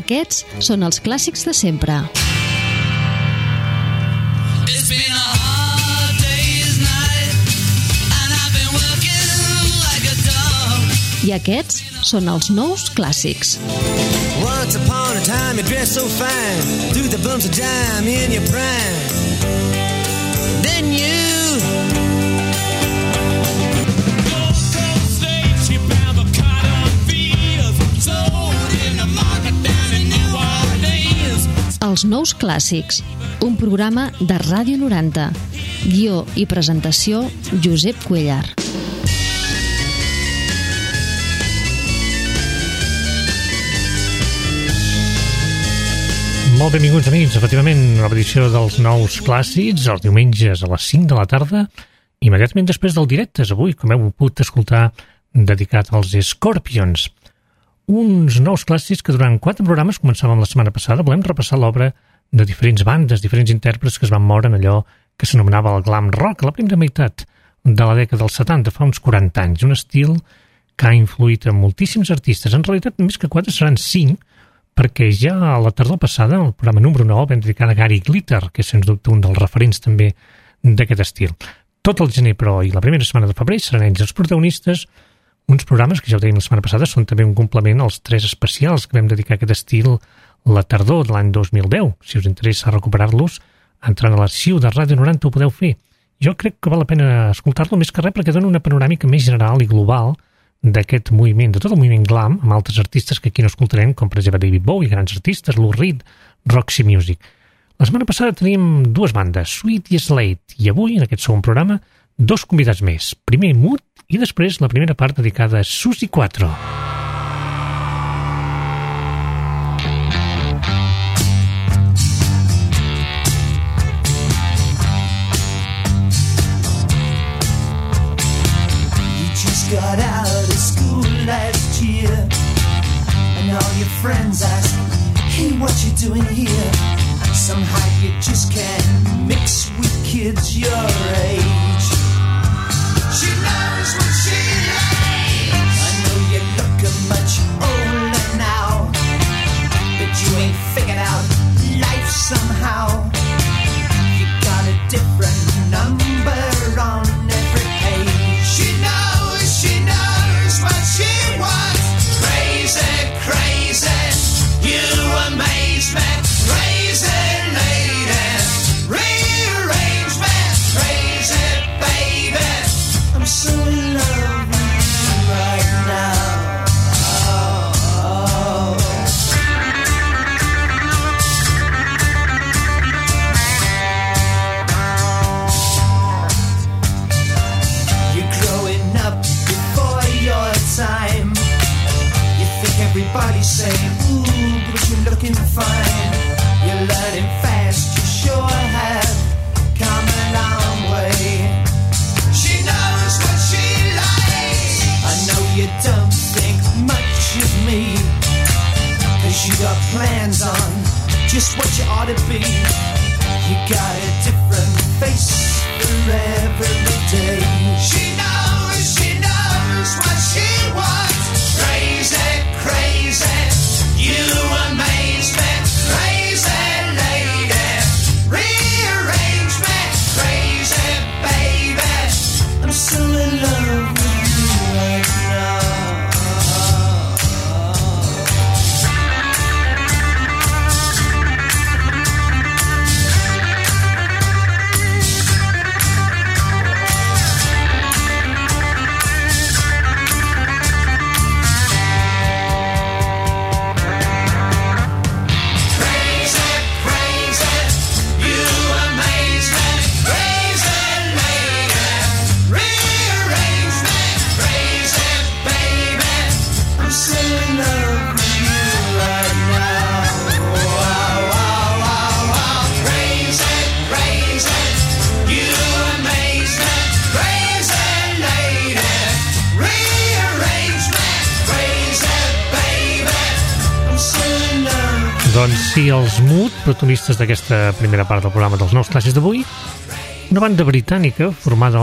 Aquests són els clàssics de sempre. I aquests són els nous clàssics. Once upon a time you dressed so fine, through the bumps of dime in your prime. Then you Els nous clàssics, un programa de Ràdio 90. Guió i presentació, Josep Cuellar. Molt benvinguts, amics. Efectivament, una edició dels nous clàssics, els diumenges a les 5 de la tarda, immediatament després del Directes, avui, com heu pogut escoltar, dedicat als Scorpions. Uns nous clàssics que durant 4 programes, començàvem la setmana passada, volem repassar l'obra de diferents bandes, diferents intèrprets que es van moure en allò que s'anomenava el glam rock, a la primera meitat de la dècada dels 70, fa uns 40 anys, un estil que ha influït en moltíssims artistes. En realitat, més que 4 seran 5, perquè ja a la tardor passada, el programa número 9, vam dedicar a Gary Glitter, que és sens dubte un dels referents també d'aquest estil. Tot el gener, però, i la primera setmana de febrer seran ells els protagonistes. Uns programes que ja ho dèiem la setmana passada són també un complement als 3 especials que vam dedicar a aquest estil la tardor de l'any 2010. Si us interessa recuperar-los, entrant a l'arxiu de Ràdio 90 ho podeu fer. Jo crec que val la pena escoltar-lo més que res perquè dona una panoràmica més general i global d'aquest moviment, de tot el moviment glam, amb altres artistes que aquí no escoltarem, com per exemple David Bowie, grans artistes, Lou Reed, Roxy Music. La setmana passada teníem 2 bandes, Sweet i Slade, i avui, en aquest segon programa, 2 convidats més. Primer Mood i després la primera part dedicada a Susi 4. You just got out of school last year and all your friends ask, hey, what you doing here? Somehow you just can't mix with kids your age. She knows what she likes. I know you're looking much older now, but you ain't figured out life somehow. You got a different number on every page. She knows what she wants. Crazy, crazy, you amaze me. Crazy lady, rearrangement. Crazy baby, I'm so in love with you right now. Oh. You're growing up before your time. You think everybody's saying, ooh, but you're looking fine. You're learning fast, you sure have come a long way. She knows what she likes. I know you don't think much of me, 'cause you got plans on just what you ought to be. You got a different face for every day. She knows what she wants. Crazy, crazy, you amaze me. Crazy lady, rearrange me. Crazy baby, I'm so in love with you right now. Doncs sí, els Mood, protagonistes d'aquesta primera part del programa dels nous clàssics d'avui, una banda britànica formada el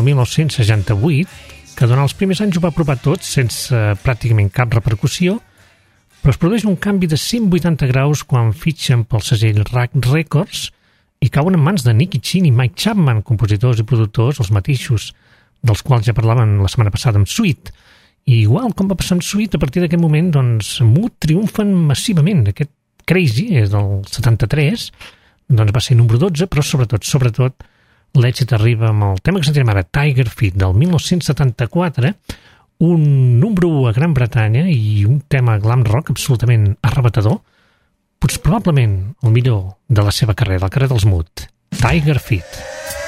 1968, que durant els primers anys ho va provar tot sense pràcticament cap repercussió, però es produeix un canvi de 180 graus quan fitxen pel segell Rak Records i cauen en mans de Nicky Chinn i Mike Chapman, compositors i productors, els mateixos dels quals ja parlaven la setmana passada amb Sweet. I igual com va passar amb Sweet, a partir d'aquest moment, doncs, Mood triomfen massivament. Aquest Crazy, és del 73, doncs va ser número 12, però sobretot, l'èxit arriba amb el tema que sentirem ara, Tiger Feet, del 1974, un número 1 a Gran Bretanya i un tema glam rock absolutament arrebatador, potser probablement el millor de la seva carrera, el carrer dels Mood, Tiger Feet.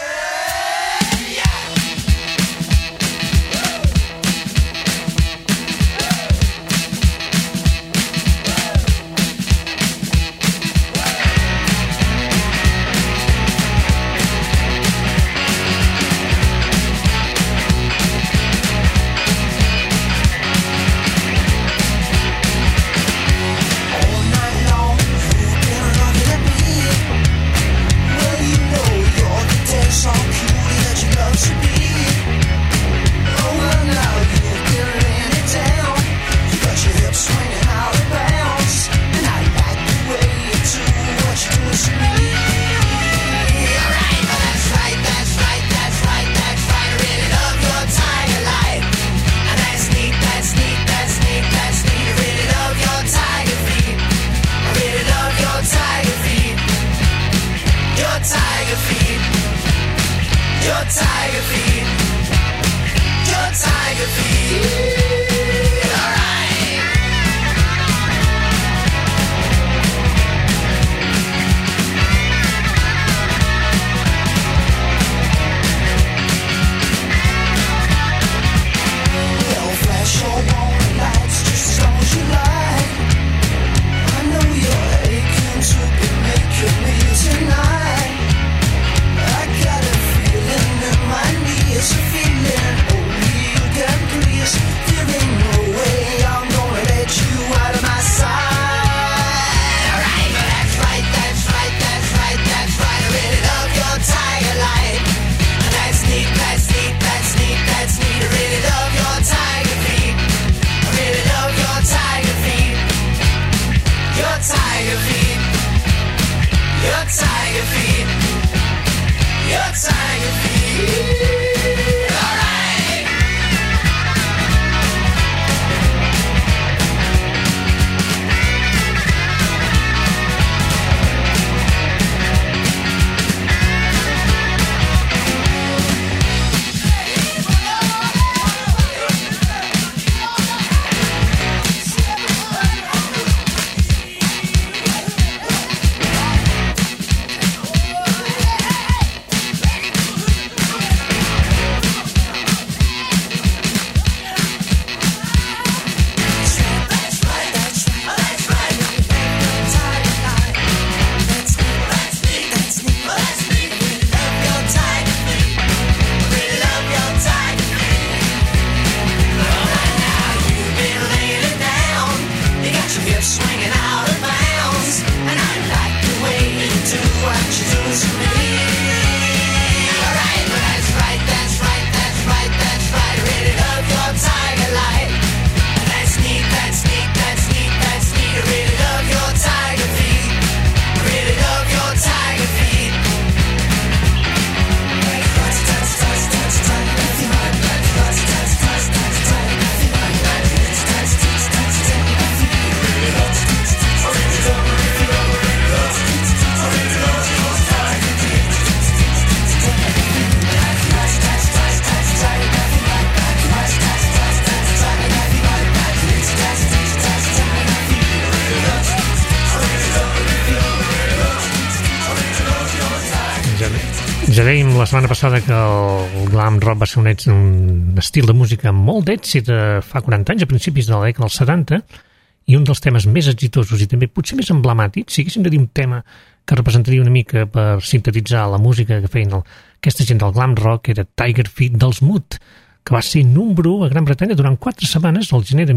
Ja dèiem la setmana passada que el glam rock va ser un estil de música amb molt d'èxit fa 40 anys, a principis de la dècada dels 70, i un dels temes més exitosos i també potser més emblemàtics, si haguéssim de dir un tema que representaria una mica per sintetitzar la música que feien aquesta gent del glam rock, era Tiger Feet dels Mood, que va ser número 1 a Gran Bretanya durant 4 setmanes al gener de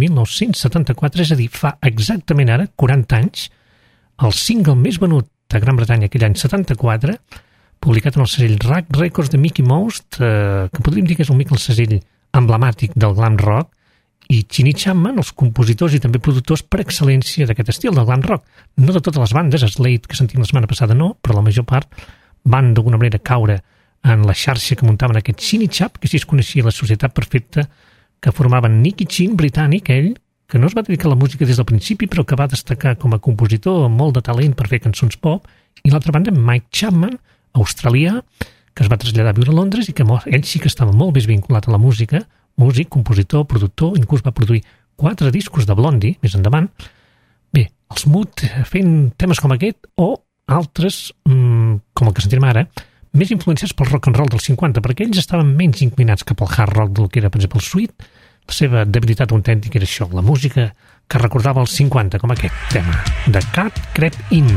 1974, és a dir, fa exactament ara 40 anys, el single més venut a Gran Bretanya aquell any 74, publicat en el segell Rak Records de Mickey Most, que podríem dir que és un mica el segell emblemàtic del glam rock, i Chini Chapman, els compositors i també productors per excel·lència d'aquest estil, del glam rock. No de totes les bandes, Slade, que sentim la setmana passada, no, però la major part van d'alguna manera caure en la xarxa que muntaven aquest Chini Chap, que així es coneixia la societat perfecta, que formaven Nicky Chin, britànic, ell, que no es va dedicar a la música des del principi, però que va destacar com a compositor amb molt de talent per fer cançons pop, i l'altra banda, Mike Chapman, australià, que es va traslladar a viure a Londres i que ell sí que estava molt més vinculat a la música, músic, compositor, productor, inclús va produir 4 discos de Blondie, més endavant. Bé, els Mood fent temes com aquest o altres, com el que sentirem ara, més influenciats pel rock and roll dels 50, perquè ells estaven menys inclinats cap al hard rock del que era, per exemple, el sweet. La seva debilitat autèntica era això, la música que recordava els 50, com aquest tema, The Cat Crept In.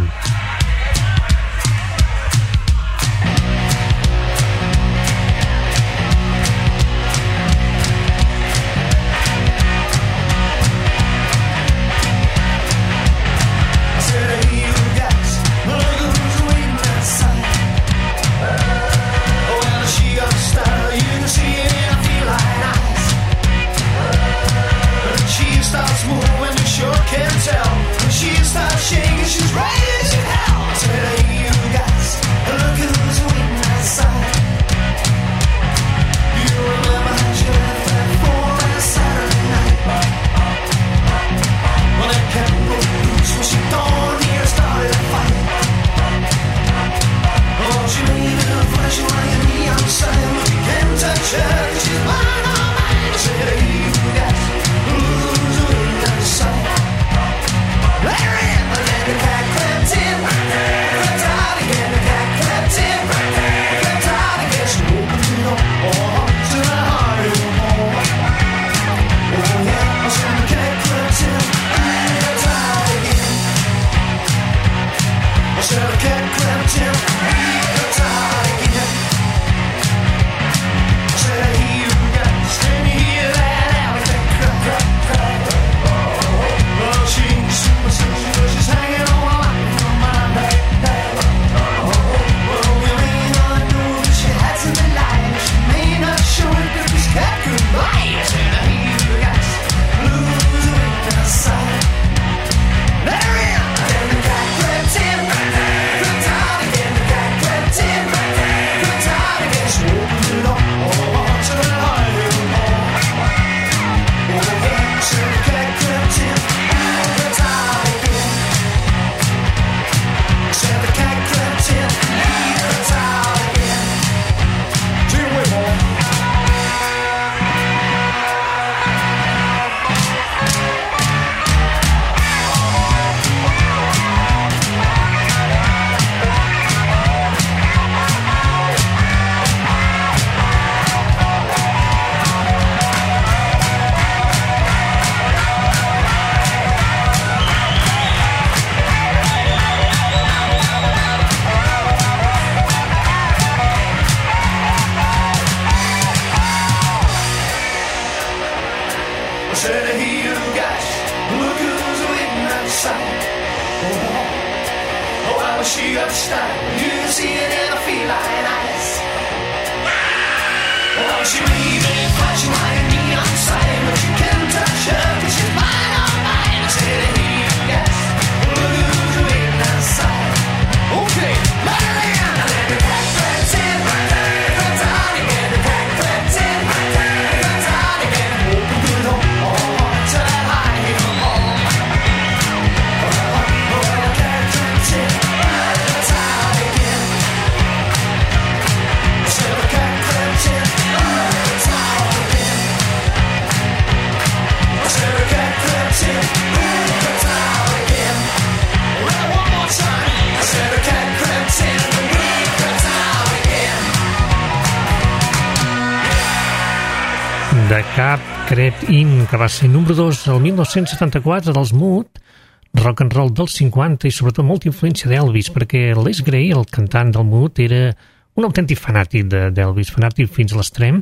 The Cat Crept In, que va ser número 2 el 1974 dels Mood, rock and roll dels 50 i sobretot molta influència d'Elvis, perquè Les Gray, el cantant del Mood, era un autèntic fanàtic d'Elvis, fanàtic fins a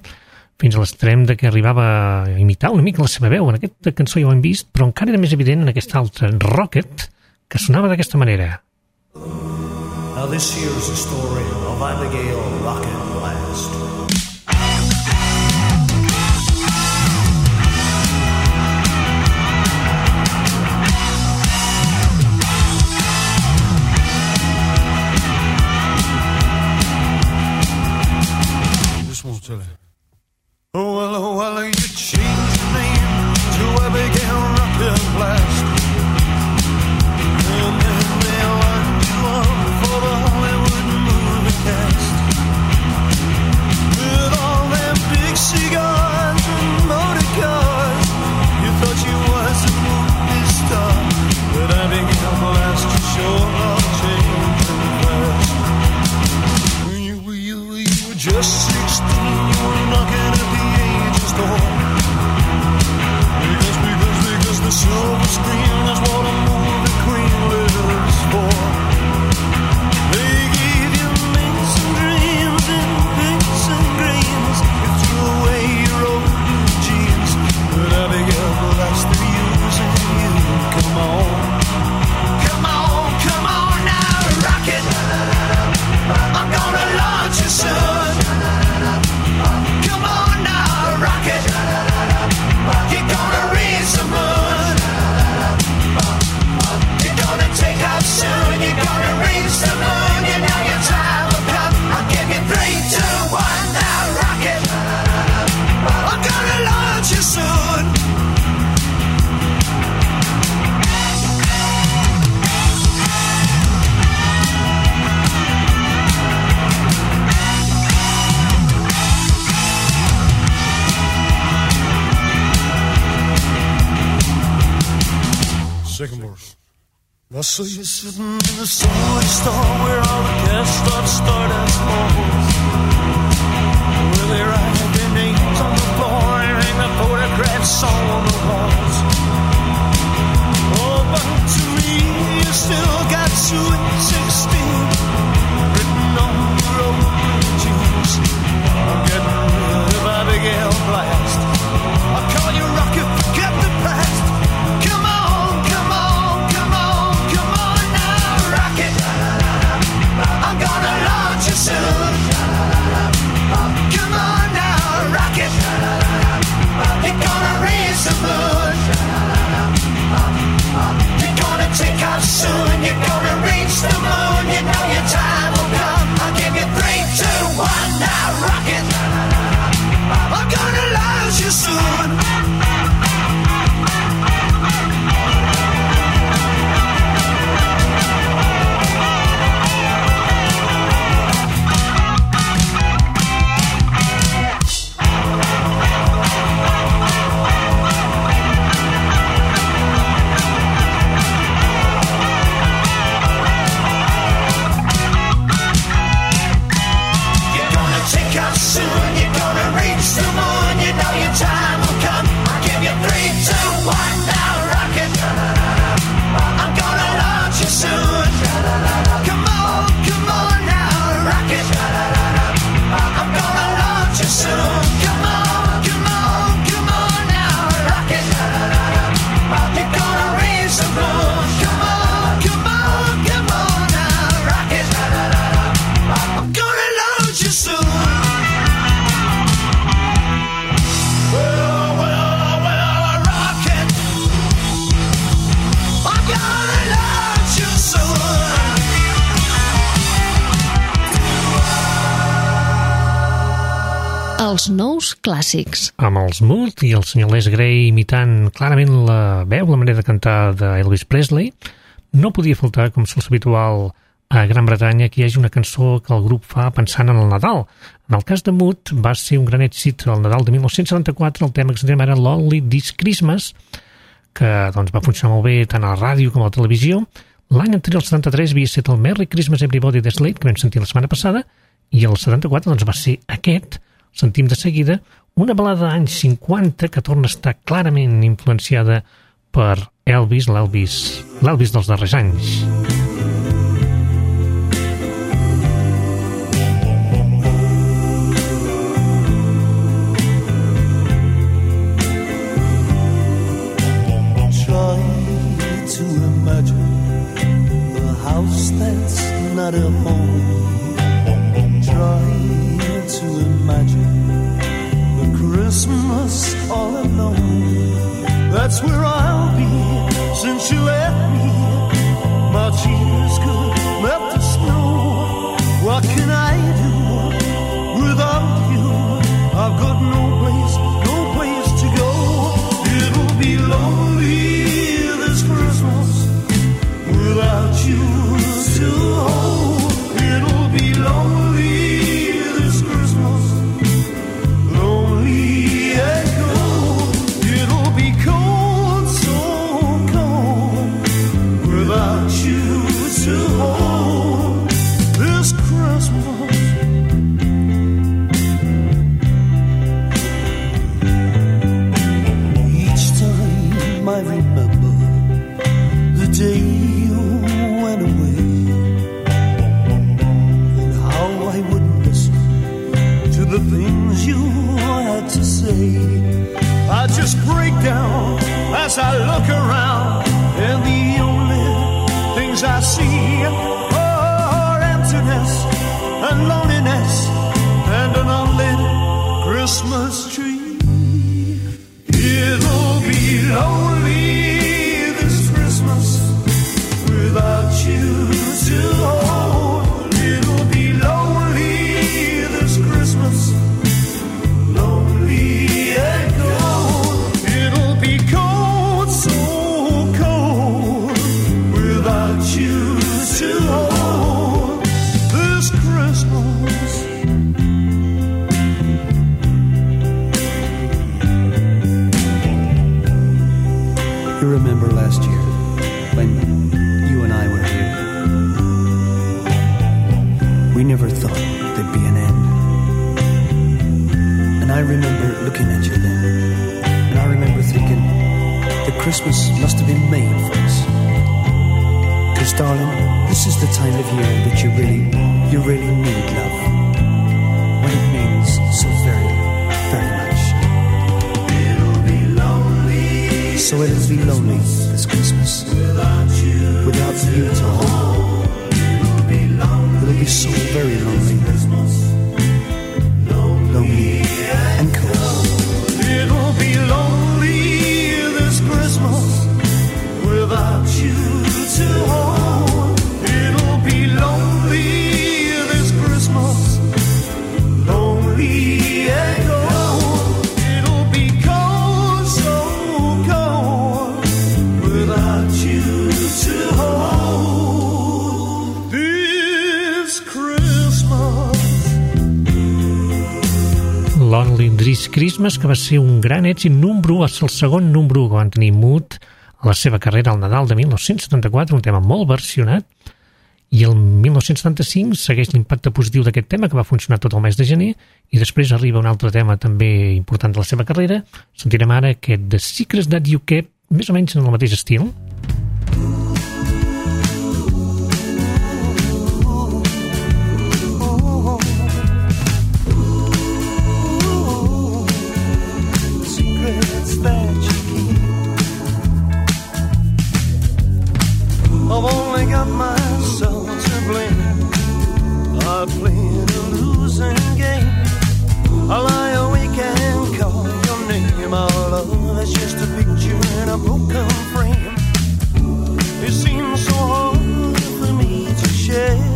l'extrem de que arribava a imitar una mica la seva veu. En aquesta cançó ja ho hem vist, però encara era més evident en aquesta altra, Rocket, que sonava d'aquesta manera. Now this here's the story of Abigail Rocket Blast. Chile. Oh, well, you changed your name to Abigail Rocket Blast. And then they lined you up for the Hollywood movie cast. With all them big cigars and motor cars, you thought you was a movie star. But Abigail Blast, you sure love changing fast. You were just 16, you were knocking at the age's door. Because the silver screen is what a movie queen lives for. They gave you mints and dreams and bits and greens. You threw away your old blue jeans. But Abigail Blast, they're using you. Come on. Come on, come on now, rock it. I'm gonna launch you soon. Come on now, rock it. You're gonna reach the moon. You're gonna take off soon. You're gonna reach the moon. You know your time will come. I'll give you 3, 2, 1, now rock it. I'm gonna launch you soon. Second verse. I saw you sitting in the subway store where all the guests stop Stardust malls, where they write their names on the floor and hang the photographs on the walls. Oh, but to me you still got Sweet 16 written on your old blue jeans. I'm getting rid of Abigail Blast. I'll call you Rocket, forget the past. Come on, come on, come on, come on now, rock it. I'm gonna launch you soon. Come on now, rock it. You're gonna reach the moon. You're gonna take off soon. You're gonna reach the moon. You know your time will come. I'll give you 3, 2, 1, now rock it. I'm gonna launch you soon. Soon you're gonna reach the moon. You know your time will come. I'll give you 3, 2, 1, now rock it. I'm gonna launch you soon. Come on now, rock it. I'm gonna launch you soon. Come on now, rock it. You're gonna reach the moon. Come on now, rock it. I'm gonna launch you soon. Els nous clàssics. Amb els Mood i el senyor Les Gray imitant clarament la veu, la manera de cantar d'Elvis Presley, no podia faltar, com sols habitual a Gran Bretanya, que hi hagi una cançó que el grup fa pensant en el Nadal. En el cas de Mood va ser un gran èxit el Nadal de 1974, el tema que sentirem ara, Lonely This Christmas, que doncs, va funcionar molt bé tant a la ràdio com a la televisió. L'any anterior, el 73, havia estat el Merry Christmas Everybody de Slade, que vam sentir la setmana passada, i el 74 doncs, va ser aquest. Sentim de seguida una balada d'anys 50 que torna a estar clarament influenciada per Elvis, l'Elvis dels darrers anys. Try to imagine a house that's not a home. Try to imagine the Christmas all alone. That's where I'll be since you left me. My tears could melt the snow. What can I do without you? told you what to say. I just break down as I look around, and the only things I see are emptiness and loneliness and an unlit Christmas tree. It'll be lonely this Christmas without you to hold. It'll be lonely this Christmas, lonely and cold. It'll be cold, so cold, without you to hold this Christmas. You remember last year when you and I were here? We never thought there'd be an end. And I remember looking at you then, and I remember thinking that Christmas must have been made for us. 'Cause darling, this is the time of year that you really need love, when it means so very, very much. It'll be lonely. So it'll be lonely this Christmas without you to hold. It'll be so very lonely, lonely and cold. It'll be lonely this Christmas without you to hold. It'll be lonely this Christmas, lonely and cold. It'll be cold, so cold, without you to hold this Christmas. Lonely This Christmas, que va ser un gran èxit número 1, va ser el segon número 1 que van tenir Mood a la seva carrera al Nadal de 1974, un tema molt versionat, i el 1975 segueix l'impacte positiu d'aquest tema, que va funcionar tot el mes de gener, i després arriba un altre tema també important de la seva carrera. Sentirem ara aquest The Secrets That You Kept, més o menys en el mateix estil. Secrets that you keep. I've only got myself to blame. I played a losing game. I lie awake and call your name. Our love is just a picture in a broken frame. It seems so hard for me to share.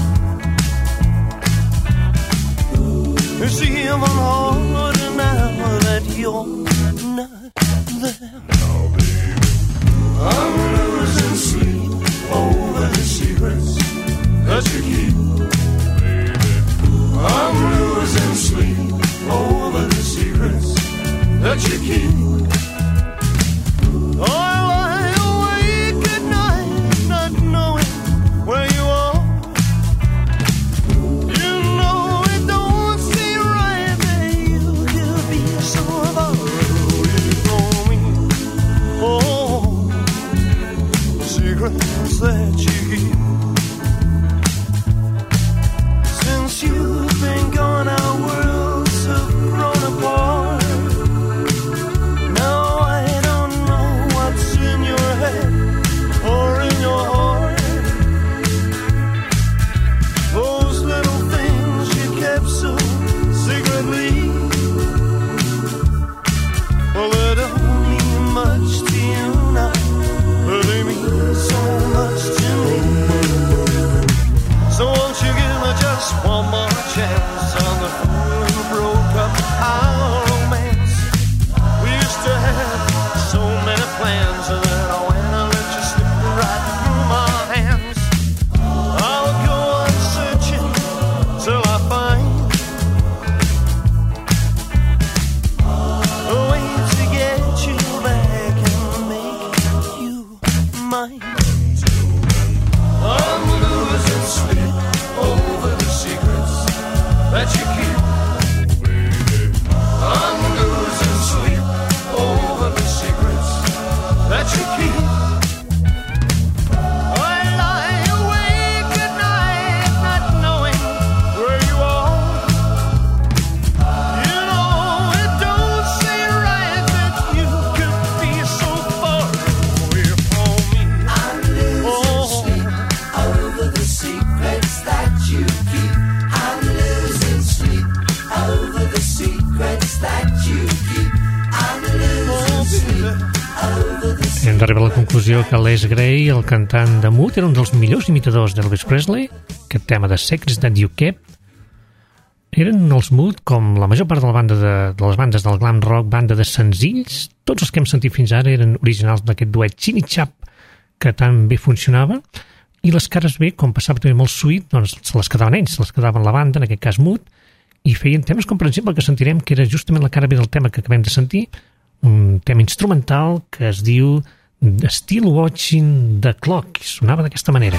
It's even harder now that you're not there. Oh, baby, I'm losing sleep over the secrets that you keep. Baby, I'm losing sleep over the secrets that you keep. I lie awake at night, not knowing where you are. You know it don't seem right that you could be so far away from me. Oh, secrets that you keep. Since you've been gone, our worlds have grown apart. d'arribar a la conclusió que Les Gray, el cantant de Mood, era un dels millors imitadors d'Elvis Presley. Aquest tema de Secrets That You Kept. Eren els Mood, com la major part de la banda de les bandes del glam rock, banda de senzills. Tots els que hem sentit fins ara eren originals d'aquest duet Chinny Chap, que tan bé funcionava. I les cares B, com passava també amb el Sweet, doncs se les quedaven ells, se les quedaven la banda, en aquest cas Mood, i feien temes com, per exemple, el que sentirem, que era justament la cara B del tema que acabem de sentir, un tema instrumental que es diu Still Watching the Clock. Sonava d'aquesta manera.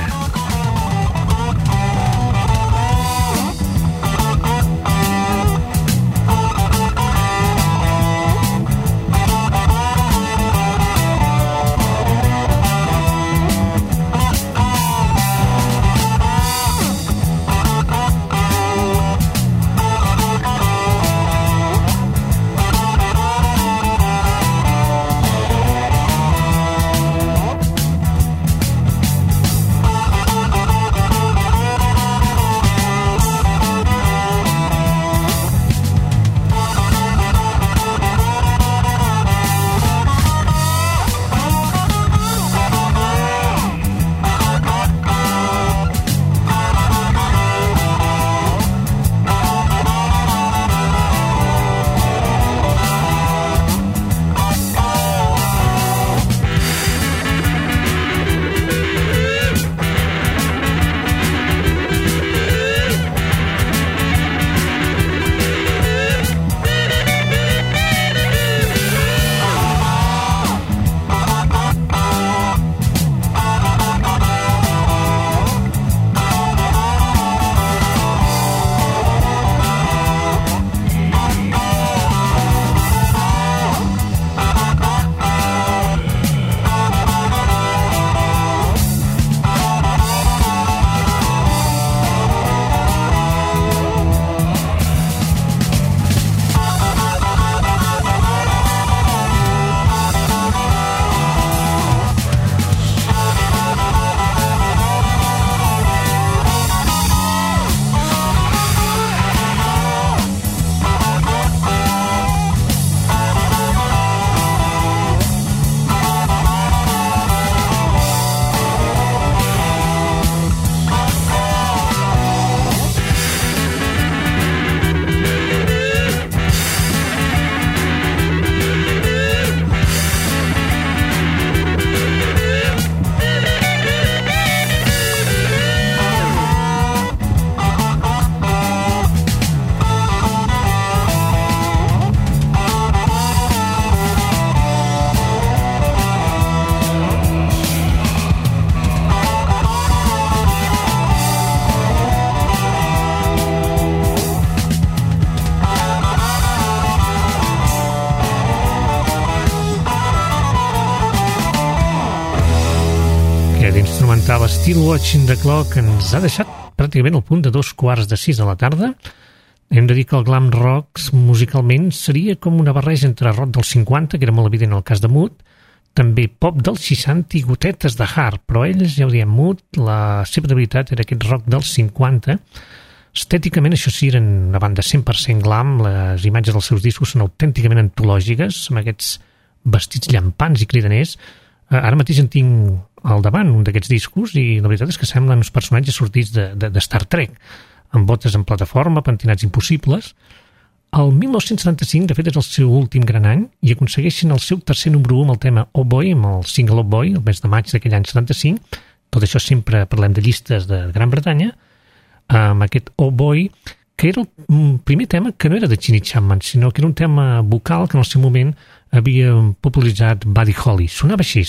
Instrumental Still Watching the Clock ens ha deixat pràcticament al punt de 2:15 de la tarda. Hem de dir que el glam rock musicalment seria com una barreja entre rock dels 50, que era molt evident en el cas de Mood, també pop dels 60 i gotetes de hard, però ells, ja ho diem, Mood, la seva debilitat era aquest rock dels 50. Estèticament, això sí, eren una banda 100% glam, les imatges dels seus discos són autènticament antològiques, amb aquests vestits llampants i cridaners. Ara mateix en tinc al davant un d'aquests discos i la veritat és que semblen uns personatges sortits de Star Trek, amb botes en plataforma, pentinats impossibles. El 1975, de fet, és el seu últim gran any i aconsegueixen el seu tercer número 1 amb el tema Oh Boy, amb el single Oh Boy, el mes de maig d'aquell any 75. Tot això sempre parlem de llistes de Gran Bretanya, amb aquest Oh Boy, que era el primer tema que no era de Chinny Chapman, sinó que era un tema vocal que en el seu moment havia popularitzat Buddy Holly. Sonava així.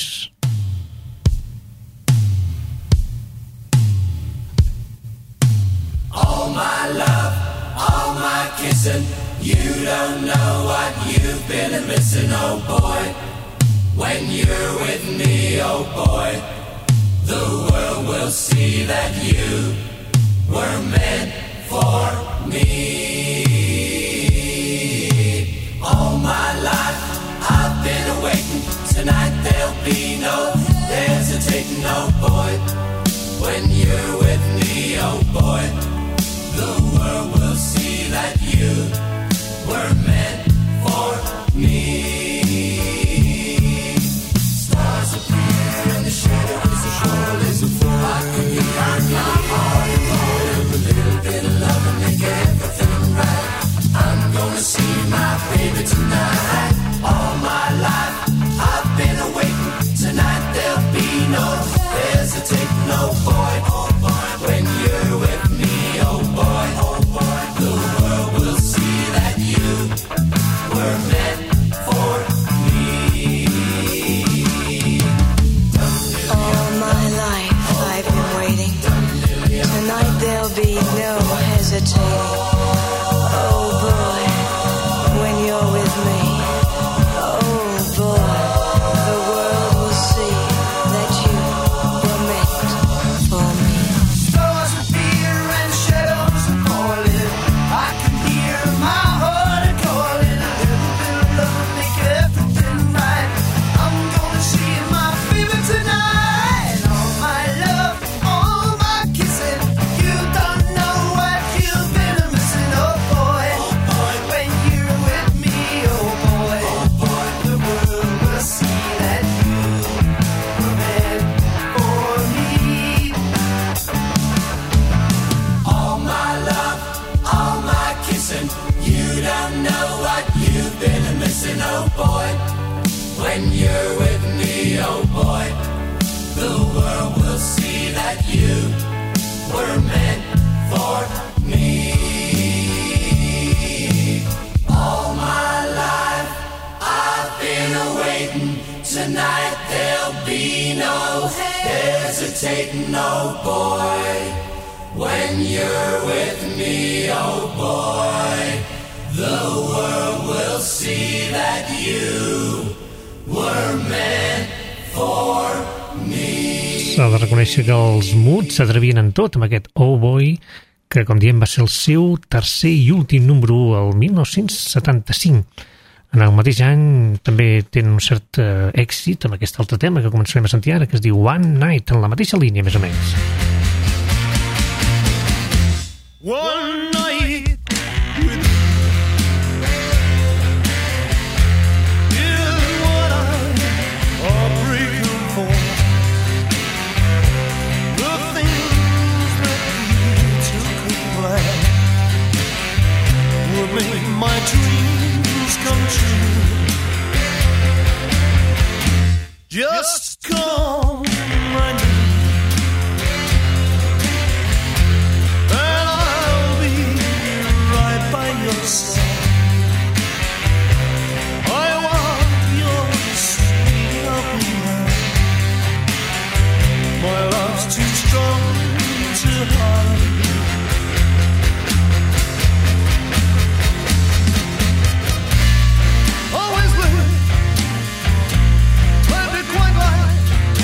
All my love, all my kissing, you don't know what you've been missing, oh boy. When you're with me, oh boy, the world will see that you were meant for me. All my life I've been waiting, tonight there'll be no hesitating, oh boy. When you're with me, oh boy, the world will see that you were meant for me. Stars see my baby tonight. All my life I've been awaiting. Tonight there'll be no hesitating, oh boy, oh boy. When you're with me, oh boy, the world will see that you were meant for me. All my life I've been waiting. Tonight there'll be no hesitating. Oh boy, when you're with me. Oh boy, the world will see that you were meant for me. Stars appear and shadows are falling. I can hear my heart calling. A little bit of love make everything right. I'm gonna see my baby tonight. All my love, all my kissing. You don't know what you've been missing, oh boy. When you're with me, oh boy, the world will see that you were meant for me. All my love, all my kissing. You don't know what you've been missing, oh boy. When you're with me, oh boy, the world will see that you were meant for me. All my life I've been awaiting. Tonight there'll be no hesitating, oh boy. When you're with me, oh boy, the world will see that you were meant for me. S'ha de reconèixer que els Moods s'atrevien en tot amb aquest Oh Boy, que, com diem, va ser el seu tercer i últim número 1 el 1975. En el mateix any també tenen un cert èxit amb aquest altre tema que començarem a sentir ara, que es diu One Night, en la mateixa línia, més o menys. One night with you is what I'm breaking for. The things that we took for granted would make my dreams come true. Just come right now. I want your sweet love now. My love's too strong to hide. Always lived it quite right.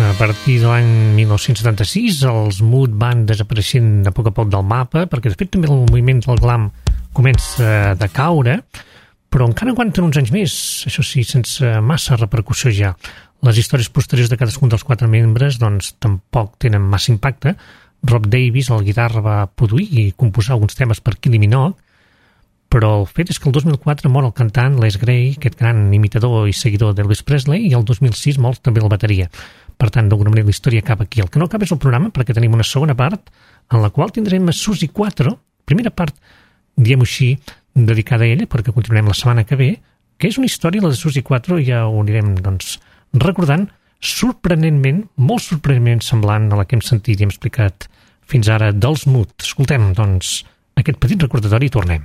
A partir de l'any 1976 els Mood van desapareixent a poc del mapa, perquè de fet també el moviment del glam comença a decaure, però encara aguanten uns anys més, això sí, sense massa repercussió ja. Les històries posteriors de cadascun dels 4 membres doncs tampoc tenen massa impacte. Rob Davis, el guitarra, va produir i composar alguns temes per Kylie Minogue, però el fet és que el 2004 mor el cantant Les Gray, aquest gran imitador i seguidor d'Elvis Presley, i el 2006 mor també la bateria. Per tant, d'alguna manera la història acaba aquí. El que no acaba és el programa, perquè tenim una segona part en la qual tindrem a Suzy 4, primera part, diem-ho així, dedicada a ella, perquè continuarem la setmana que ve, que és una història, la de Suzy 4, ja ho anirem doncs, recordant, sorprenentment, molt sorprenentment semblant a la que hem sentit i hem explicat fins ara dels Mood. Escoltem, doncs, aquest petit recordatori i tornem.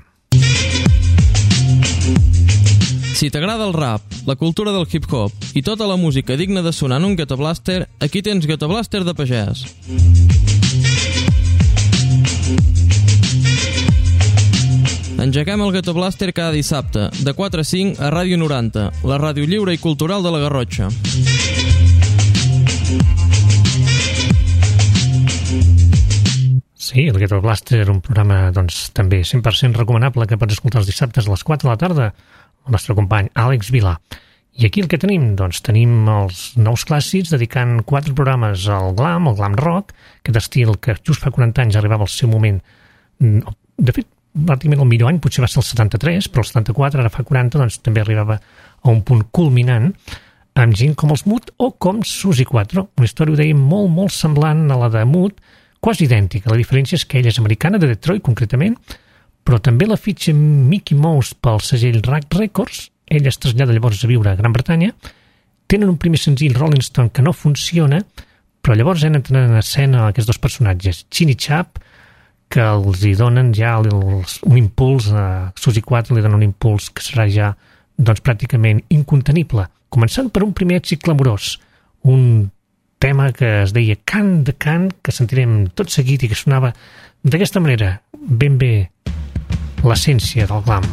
Si t'agrada el rap, la cultura del hip-hop i tota la música digna de sonar en un Ghetto Blaster, aquí tens Ghetto Blaster de pagès. Engeguem el Ghetto Blaster cada dissabte, de 4 a 5 a Ràdio 90, la ràdio lliure i cultural de la Garrotxa. Sí, el Ghetto Blaster, un programa doncs, també 100% recomanable que pots escoltar els dissabtes a les 4 de la tarda, el nostre company Àlex Vilà. I aquí el que tenim? Doncs tenim els nous clàssics dedicant 4 programes al glam rock, aquest estil que just fa 40 anys arribava al seu moment. De fet, pràcticament el millor any potser va ser el 73, però el 74, ara fa 40, doncs també arribava a un punt culminant amb gent com els Mood o com Suzy 4. Una història, ho dèiem, molt, molt semblant a la de Mood, quasi idèntica. La diferència és que ella és americana, de Detroit concretament, però també la fitxa Mickey Mouse pel segell Rak Records. Ella es trasllada llavors a viure a Gran Bretanya. Tenen un primer senzill, Rolling Stone, que no funciona, però llavors entren en escena aquests dos personatges, Chin i Chap, que els hi donen ja un impuls, a Suzy 4 li donen un impuls que serà ja doncs, pràcticament incontenible, començant per un primer èxit clamorós, un tema que es deia Cant de Cant, que sentirem tot seguit i que sonava d'aquesta manera, ben bé l'essència del glam.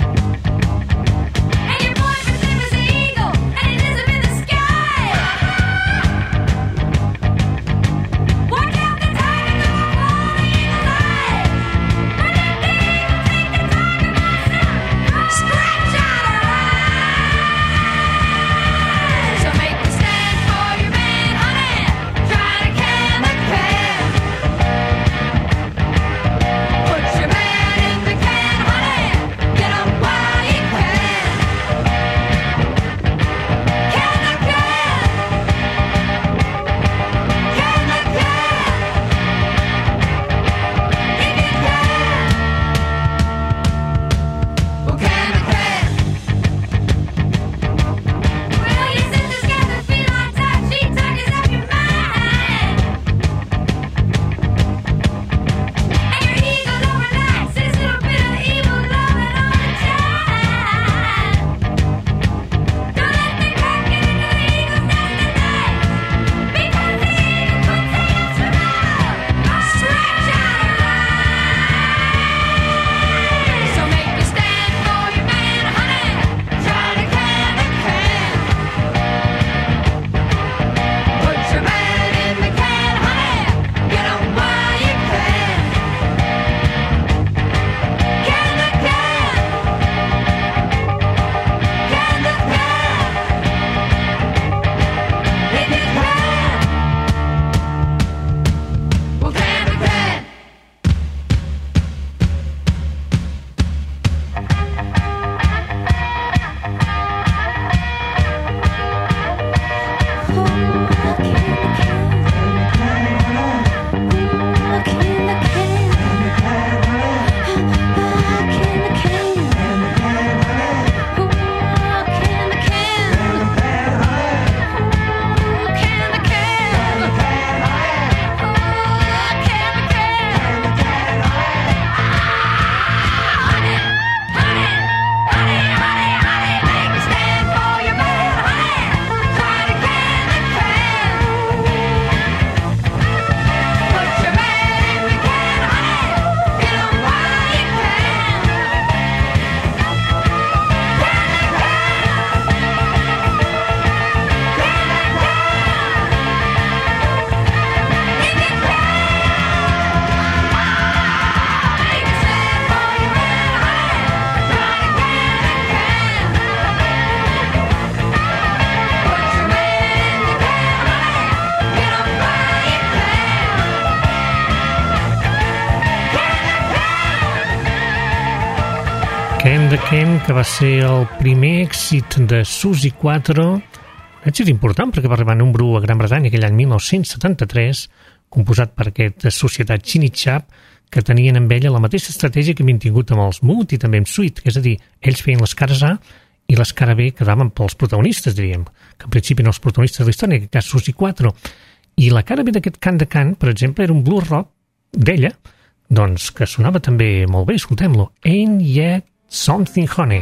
And your boyfriend's name is Eagle, and he lives up in the sky. Ken de Ken, que va ser el primer èxit de Susi 4, un èxit important perquè va arribar a número 1 a Gran Bretanya aquell any 1973, composat per aquesta societat Chinichap, que tenien amb ella la mateixa estratègia que havien tingut amb els Mood i també amb Sweet, que és a dir, ells feien les cares A i les cares B quedaven pels protagonistes, diríem, que en principi no els protagonistes de la història, en aquest cas Susi 4. I la cara B d'aquest Can de Can, per exemple, era un blues rock d'ella, doncs que sonava també molt bé, escoltem-lo. Ain't Yet Something Honey.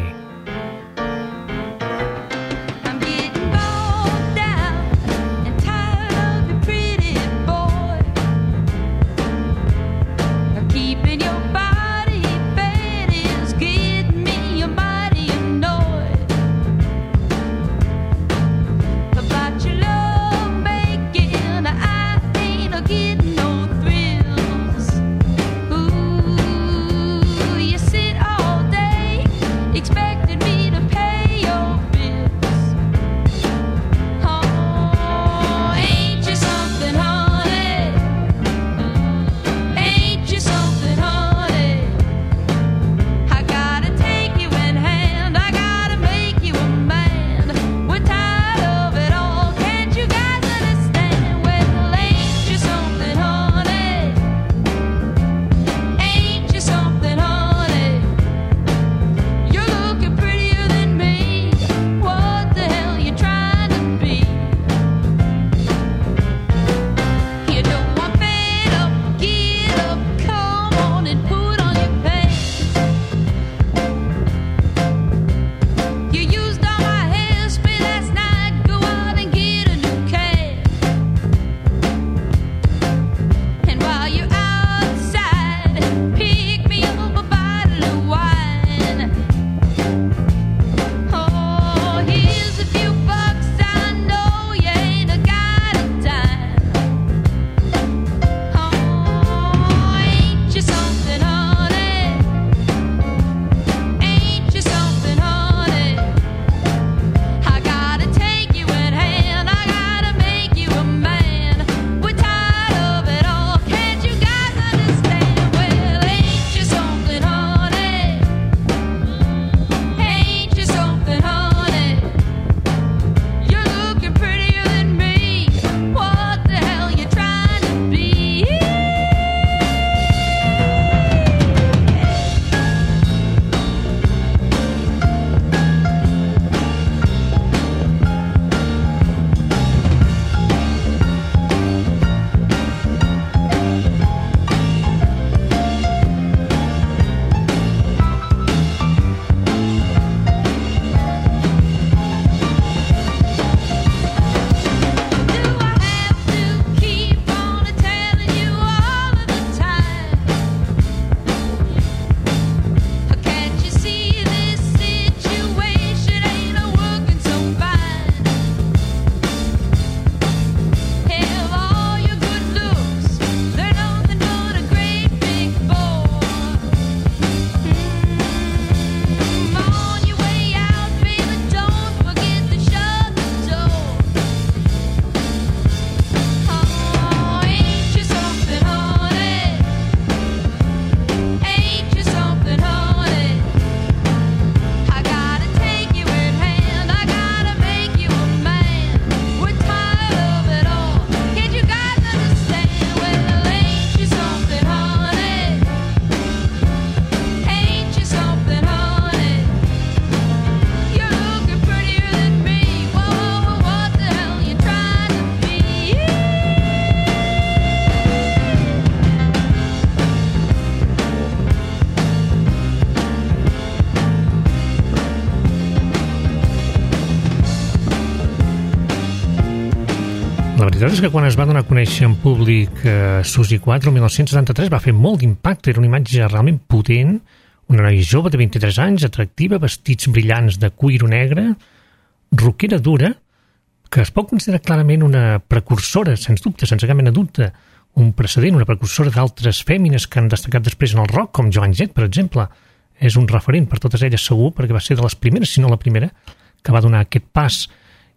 La veritat és que quan es va donar a conèixer en públic Susi 4, el 1973, va fer molt d'impacte. Era una imatge realment potent, una noia jove de 23 anys, atractiva, vestits brillants de cuiro negre, rockera dura, que es pot considerar clarament una precursora, sens dubte, sense cap mena de dubte, un precedent, una precursora d'altres fèmines que han destacat després en el rock, com Joan Jett, per exemple. És un referent per totes elles segur, perquè va ser de les primeres, si no la primera, que va donar aquest pas.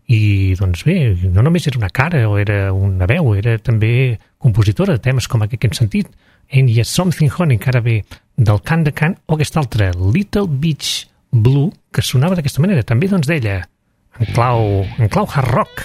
I, doncs bé, no només era una cara o era una veu, era també compositora de temes com aquest que hem sentit, And Yes Something Honey, que ara ve del Can de Can, o aquesta altra, Little Beach Blue, que sonava d'aquesta manera, també doncs d'ella, en clau hard rock.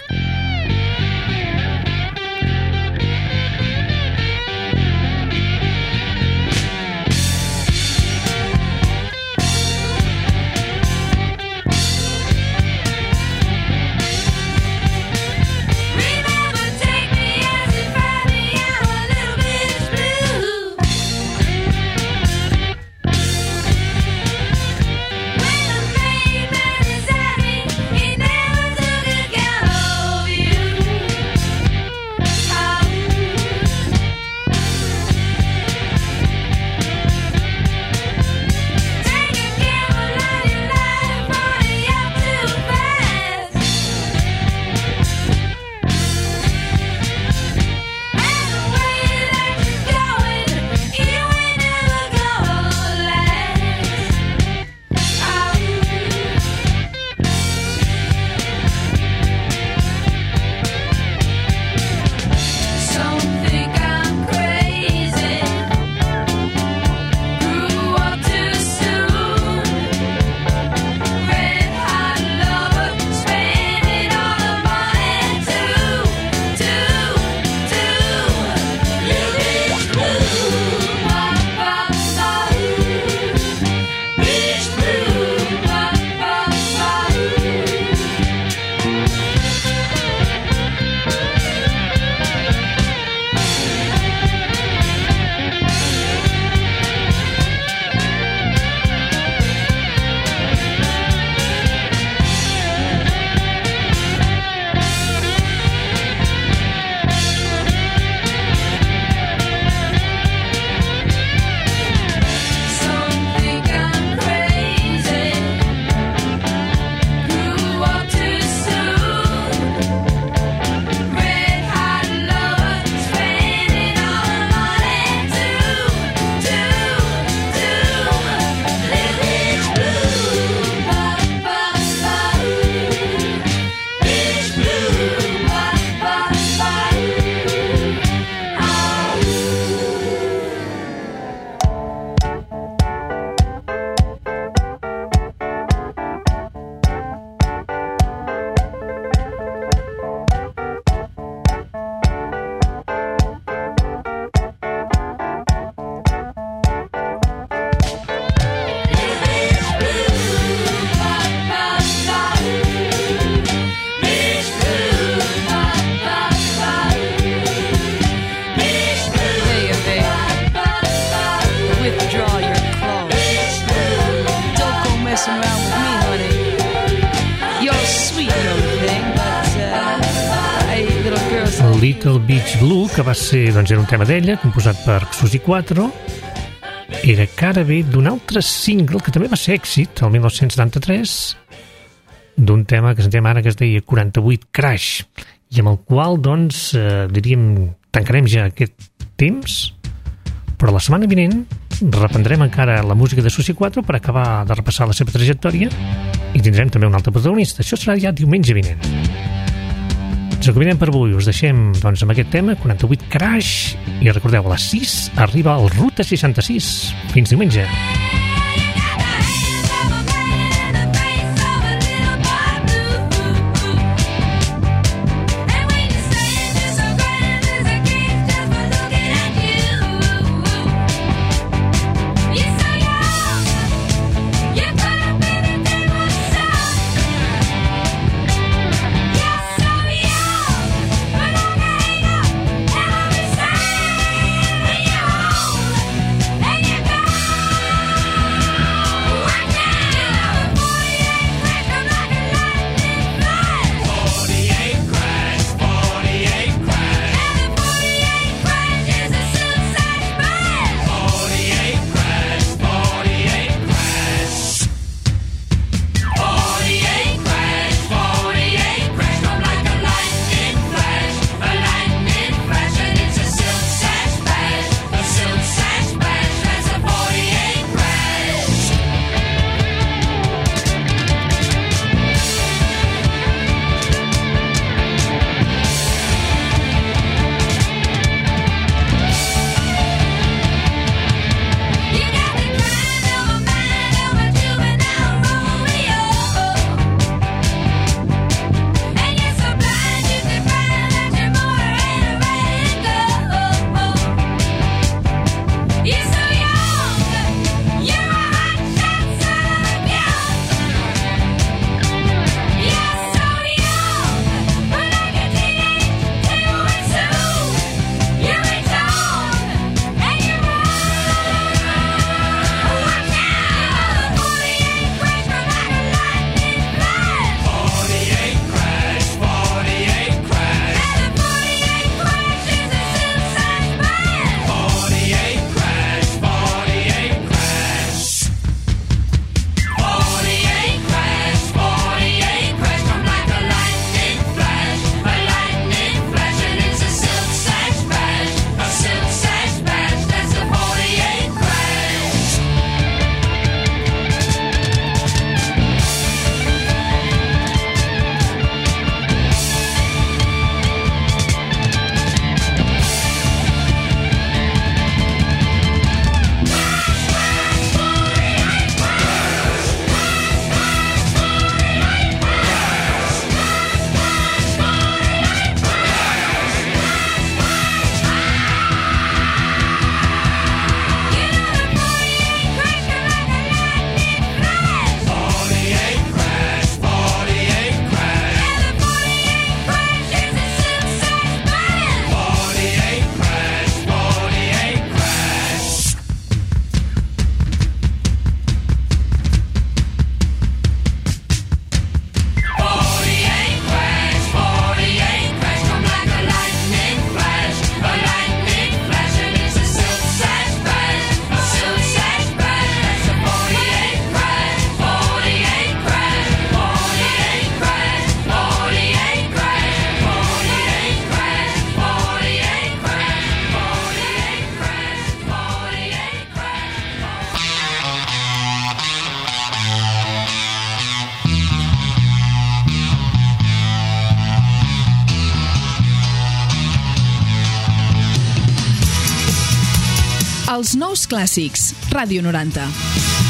Little Beach Blue, que va ser, doncs, era un tema d'ella, composat per Susi 4, era cara bé d'un altre single que també va ser èxit, el 1973, d'un tema que sentim ara que es deia 48 Crash, i amb el qual, doncs, diríem, tancarem ja aquest temps, però la setmana vinent reprendrem encara la música de Susi 4 per acabar de repassar la seva trajectòria i tindrem també un altre protagonista. Això serà ja diumenge vinent. Ens acomiadem per avui, us deixem doncs, amb aquest tema, 48 Crash, i recordeu, a les 6 arriba el Ruta 66. Fins diumenge. Els nous clàssics, Ràdio 90.